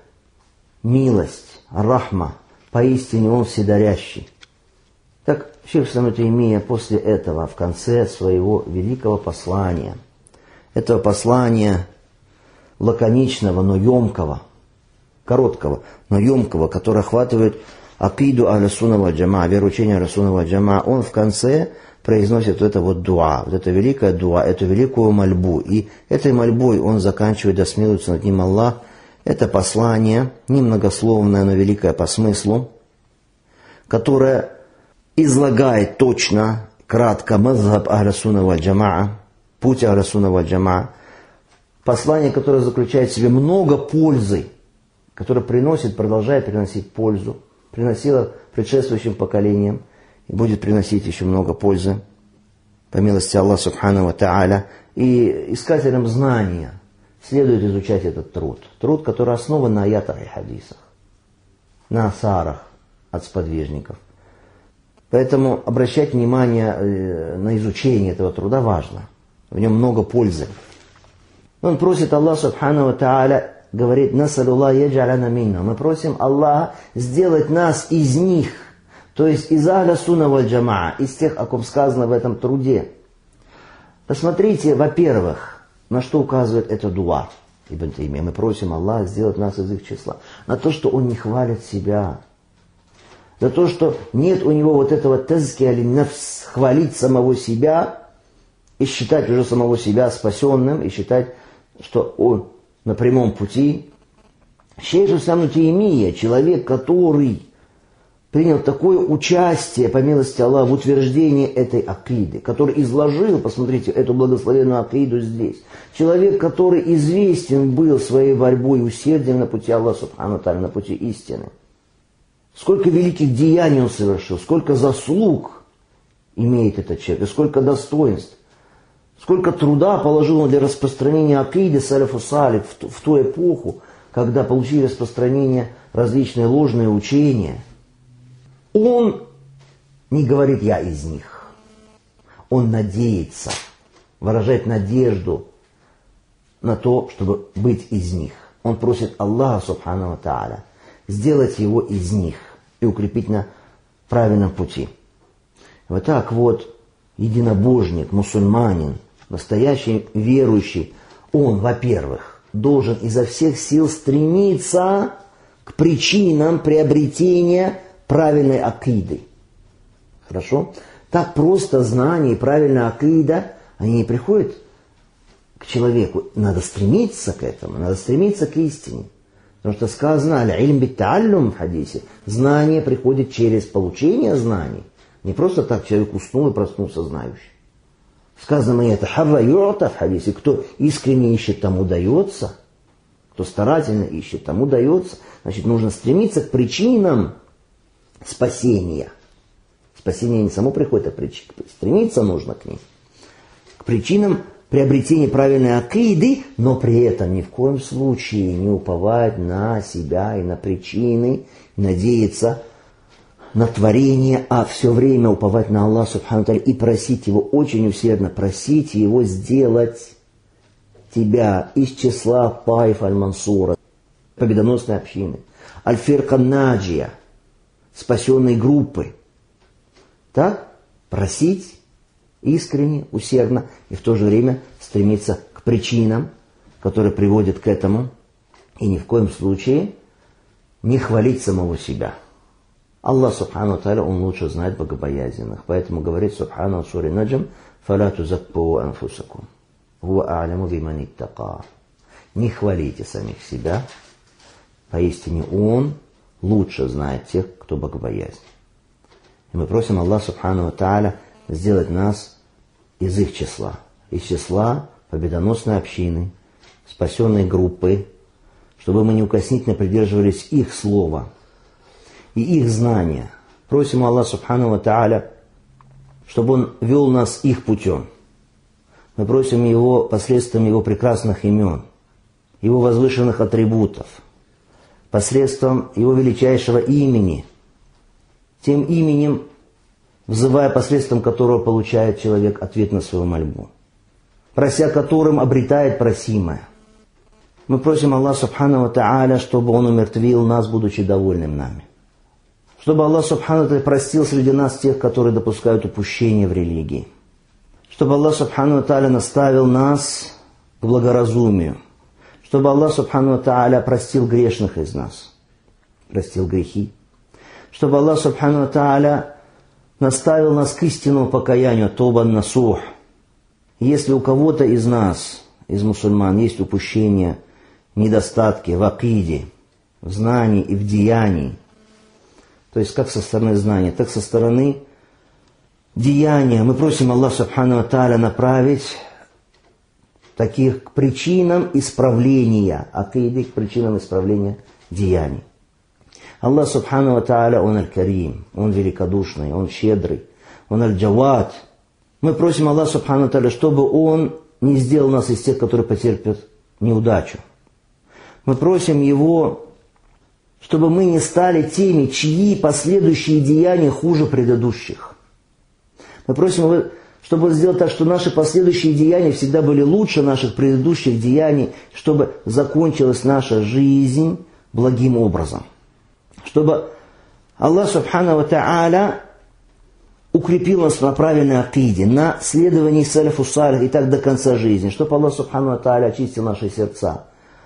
милость, рахма. Поистине Он вседарящий. Так шейх ислам Таймия после этого, в конце своего великого послания, этого послания лаконичного, но емкого, короткого, но емкого, которое охватывает акиду Ахлю-Сунна валь Джамаа, вероучение Ахлю-Сунна валь Джамаа, он в конце произносит вот это вот дуа, вот это великое дуа, эту великую мольбу. И этой мольбой он заканчивает, да смилуется над ним Аллах. Это послание, немногословное, но великое по смыслу, которое излагает точно, кратко, мазхаб Ахлю-Сунна валь Джамаа, путь Ахлю-Сунна валь Джамаа. Послание, которое заключает в себе много пользы, которое приносит, продолжает приносить пользу, приносило предшествующим поколениям и будет приносить еще много пользы, по милости Аллаха Субхану ва Тааля. И искателям знания следует изучать этот труд. Труд, который основан на аятах и хадисах, на асарах от сподвижников. Поэтому обращать внимание на изучение этого труда важно. В нем много пользы. Он просит Аллаха Субхану ва Тааля, говорит, насалюллах ядж'аляна минхум. Мы просим Аллаха сделать нас из них, то есть из Ахлю-Сунна валь Джамаа, из тех, о ком сказано в этом труде. Посмотрите, во-первых, на что указывает это дуа Ибн Таймия. Мы просим Аллаха сделать нас из их числа. На то, что он не хвалит себя. За то, что нет у него вот этого тазкия лин-нафс, хвалить самого себя и считать уже самого себя спасенным, и считать, что он на прямом пути. Шейх ислам Таймия, человек, который принял такое участие, по милости Аллаха, в утверждении этой акиды, который изложил, посмотрите, эту благословенную акиду здесь. Человек, который известен был своей борьбой и усердием на пути Аллаха Субхану ва Тааля, на пути истины. Сколько великих деяний он совершил, сколько заслуг имеет этот человек, и сколько достоинств. Сколько труда положил он для распространения акиды саляфу салих в, в ту эпоху, когда получили распространение различные ложные учения. Он не говорит «я из них». Он надеется, выражает надежду на то, чтобы быть из них. Он просит Аллаха Субхану ва Тааля сделать его из них и укрепить на правильном пути. Вот так вот единобожник, мусульманин, настоящий верующий, он, во-первых, должен изо всех сил стремиться к причинам приобретения правильной акиды. Хорошо? Так просто знание и правильная акида, они не приходят к человеку. Надо стремиться к этому, надо стремиться к истине. Потому что сказано, аль-илм бит-тааллюм в хадисе, знание приходит через получение знаний. Не просто так человек уснул и проснулся знающий. Сказано это харра ю'та в хадисе, кто искренне ищет, тому дается. Кто старательно ищет, тому дается. Значит, нужно стремиться к причинам спасения. Спасение не само приходит, а причина. Стремиться нужно к ним. К причинам приобретения правильной акиды, но при этом ни в коем случае не уповать на себя и на причины, и надеяться на творение, а все время уповать на Аллаха Субхану Тааля и просить Его, очень усердно просить Его сделать тебя из числа Таиф аль-Мансура, победоносной общины, аль-Фирка наджия, спасенной группы. Так? Просить искренне, усердно и в то же время стремиться к причинам, которые приводят к этому, и ни в коем случае не хвалить самого себя. Аллах Субхану Тааля, Он лучше знает богобоязненных. Поэтому говорит Субхану в суре Наджм: «Фаля тузакку анфусакум, хуа а'ляму биман иттака». Не хвалите самих себя, поистине Он лучше знает тех, кто богобоязнен. И мы просим Аллаха Субхану Тааля сделать нас из их числа, из числа победоносной общины, спасенной группы, чтобы мы неукоснительно придерживались их слова и их знания. Просим Аллаха Субхану Тааля, чтобы Он вел нас их путем. Мы просим Его посредством Его прекрасных имен, Его возвышенных атрибутов, посредством Его величайшего имени, тем именем, взывая, посредством которого получает человек ответ на свою мольбу, прося которым обретает просимое. Мы просим Аллаха Субхану Тааля, чтобы Он умертвил нас, будучи довольным нами. Чтобы Аллах Субхану Тааля простил среди нас тех, которые допускают упущения в религии. Чтобы Аллах Субхану Тааля наставил нас к благоразумию. Чтобы Аллах Субхану Тааля простил грешных из нас, простил грехи. Чтобы Аллах Субхану Тааля наставил нас к истинному покаянию, тобан насух. Если у кого-то из нас, из мусульман, есть упущения, недостатки в акиде, в знании и в деянии, то есть как со стороны знания, так со стороны деяния, мы просим Аллаха Субхану Тааля направить таких к причинам исправления акиды, к причинам исправления деяний. Аллах Субхану Тааля, Он Аль-Карим, Он великодушный, Он щедрый, Он Аль-Джавад. Мы просим Аллаха Субхану Тааля, чтобы Он не сделал нас из тех, которые потерпят неудачу. Мы просим Его, чтобы мы не стали теми, чьи последующие деяния хуже предыдущих. Мы просим Его, чтобы Он сделал так, что наши последующие деяния всегда были лучше наших предыдущих деяний, чтобы закончилась наша жизнь благим образом. Чтобы Аллах Субхану Тааля укрепил нас на правильной акиде, на следовании саляфу салих и так до конца жизни. Чтобы Аллах Субхану Тааля очистил наши сердца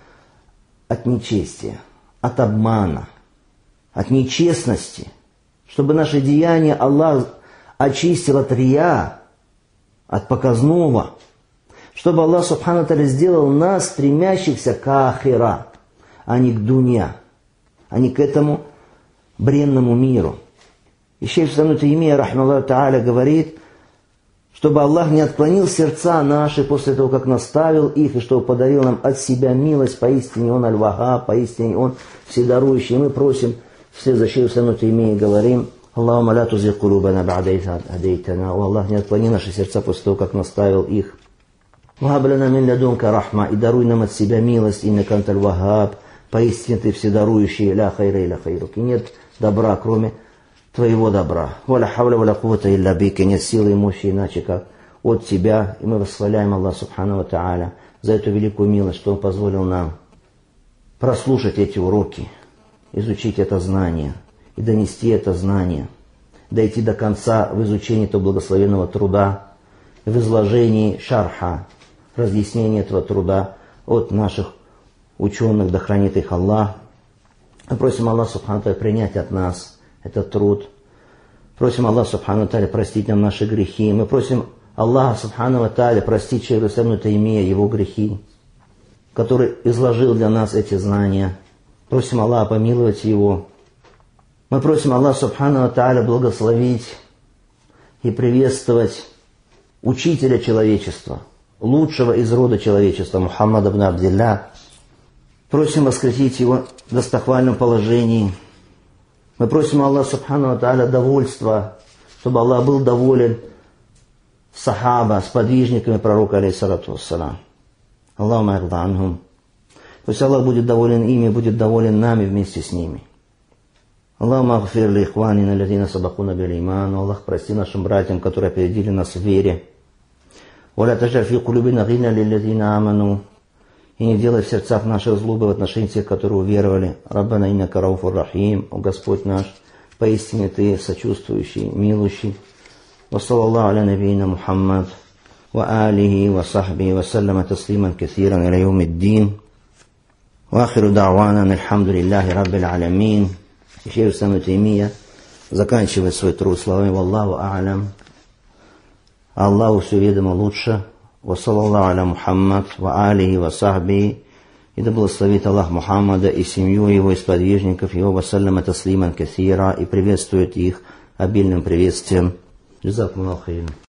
от нечестия, от обмана, от нечестности. Чтобы наши деяния Аллах очистил от рия, от показного. Чтобы Аллах Субхану Тааля сделал нас стремящихся к ахира, а не к дунья, а не к этому бренному миру. И шейх Ибн Таймия, рахмаллаху тааля, говорит, чтобы Аллах не отклонил сердца наши после того, как наставил их, и чтобы подарил нам от себя милость, поистине Он Аль-Вахаб, поистине Он Вседарующий. И мы просим, вслед за шейхом Ибн Таймией говорим: Аллахумма ла тузигh кулубана ба'да идh хдайтана. О Аллах, не отклони наши сердца после того, как наставил их. Вахаб лана мин ладунка рахма. И даруй нам от себя милость, иннака анта аль-Вахаб. Поистине Ты Вседарующий, ля хайра илля хайрук. И нет добра, кроме Твоего добра. Валя хавля валя куввата илля бик. И нет силы и мощи иначе, как от Тебя. И мы восхваляем Аллаха Субхану Тааля за эту великую милость, что Он позволил нам прослушать эти уроки, изучить это знание и донести это знание, дойти до конца в изучении этого благословенного труда, в изложении шарха, разъяснении этого труда от наших ученых, да хранит их Аллах. Мы просим Аллаха Субхану Тааля принять от нас этот труд. Просим Аллаха Субхану Тааля простить нам наши грехи. Мы просим Аллаха Субхану Тааля простить шейху Ибн Таймия его грехи, который изложил для нас эти знания. Просим Аллаха помиловать его. Мы просим Аллаха Субхану Тааля благословить и приветствовать учителя человечества, лучшего из рода человечества, Мухаммада ибн Абдилля, Просим воскресить его в достохвальном положении. Мы просим Аллаха Субхану ва Тааля довольства, чтобы Аллах был доволен сахаба, с подвижниками пророка, алейхиссалату вассалам. Аллахумма ирда анхум. Пусть Аллах будет доволен ими, будет доволен нами вместе с ними. Аллахумма агфир ли ихванина лазина сабакуна бил иман. Аллах, прости нашим братьям, которые опередили нас в вере. Валя таджаль фи кулубина гина лиллазина аману. И не делай в сердцах наших злобы в отношении тех, которые уверовали. Раббана иннака рауфур рахим. О Господь наш, поистине Ты сочувствующий, милующий. Ва саллаллаху аля набийна Мухаммад. Ва алихи ва сахбихи ва саллама таслиман касиран иля яумиддин. Ва ахиру да'вана алхамдулиллахи раббил аламин. И шейх Ислам ибн Таймия заканчивает свой труд словами «Валлаху а'лам». Аллаху все ведомо лучше. Ва саллаллаху аля Мухаммад, ва алихи, ва сахбихи. И да благословит Аллах Мухаммада и семью его, и сподвижников его, ва саллама таслиман касира, и приветствует их обильным приветствием. Джазакумуллаху хайран.